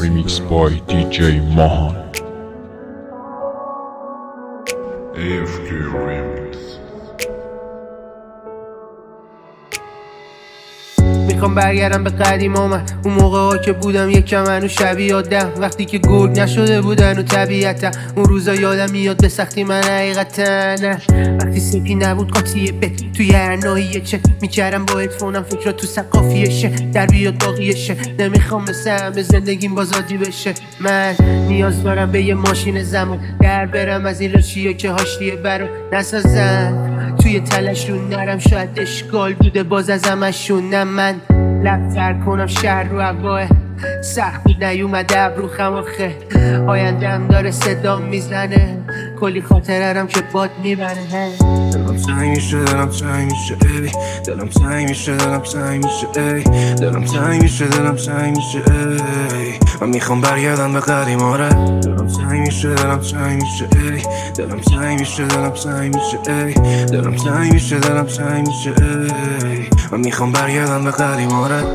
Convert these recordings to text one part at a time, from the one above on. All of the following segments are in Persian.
Remix by DJ Mahan. AFK Remix. میخوام برگردم به قدیم اون موقع ها که بودم یکم منو شبیه آدم، وقتی که گرگ نشده بودن و طبیعتا اون روزا یادم میاد به سختی من حقیقتا وقتی سپی نبود قاطیه به توی هر ناحیه چه میکردم با هدفونم فکرها تو سقافیشه در بیاد باقیشه. نمیخوام مثل همه زندگیم بازادی بشه، من نیاز دارم به یه ماشین زمان در برم از این رشیه که هاشتیه برا نسازن توی تلشون نرم. شاید اشکال بوده باز از همشون، نه من لبتر کنم شهر رو هواه سخت بود نیومده ابرو خماخه آیندهم داره صدا میزنه کلی خاطرم که باد میبره. دلم تنگ میشه دلم تنگ میشه ای دلم تنگ میشه دلم تنگ میشه ای دلم تنگ میشه دلم تنگ میشه ای من میخوام برگردم به قدیم آره. دلم تنگ میشه دلم تنگ میشه ای دلم تنگ میشه دلم تنگ میشه ای دلم تنگ میشه دلم تنگ میشه ای من میخوام برگردم به قدیم آره.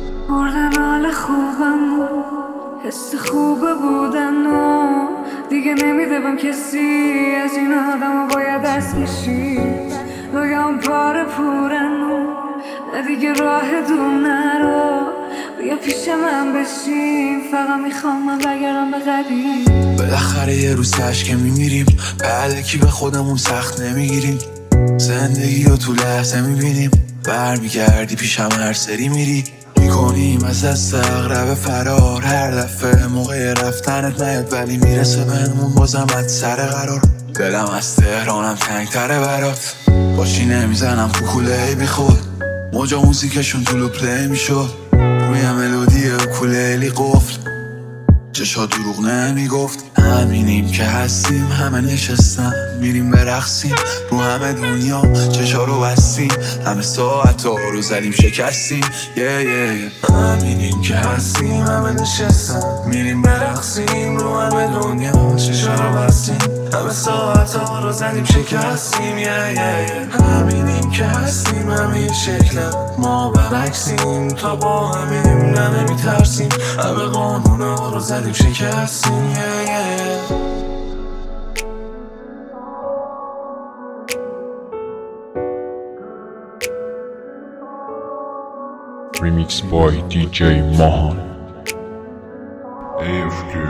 بردن حال خوبم و حس خوبه بودن و دیگه نمیده بم کسی از این آدم و باید دست کشی رویام پاره پورن و نه دیگه راه دور نرو بیا پیش من بشین فقط میخوام من برگردم به قدیم. بالاخره یه روز تشکه میمیریم بعد کی به خودمون سخت نمیگیریم زندگی رو تو لحظه میبینیم برمیگردی پیشم هر سری میری میکنیم از دست اغرب فرار هر دفعه موقع رفتنت نیاد ولی میرسه بهمون بازم از سر قرار دلم از تهرانم تنگتره برات باشی نمیزنم تو کوله بی خود موجا موزیکشون طولو پلی میشد روی ملودی اوکولیلی قفل چشا دروغ نمیگفت همینیم که هستیم همه نشستن میریم برقصیم رو همه دنیا چشا رو بستیم همه ساعت ها رو زدیم شکستیم همینیم که هستیم همه نشستن میریم برقصیم رو همه دنیا چشا رو بستیم همه ساعت ها رو زدیم شکستیم همینیم که هستیم همه شکلم ما برعکسیم تا با همیم نمیترسیم همه قانونا رو زدیم شکستیم Remix by DJ Mahan. AFK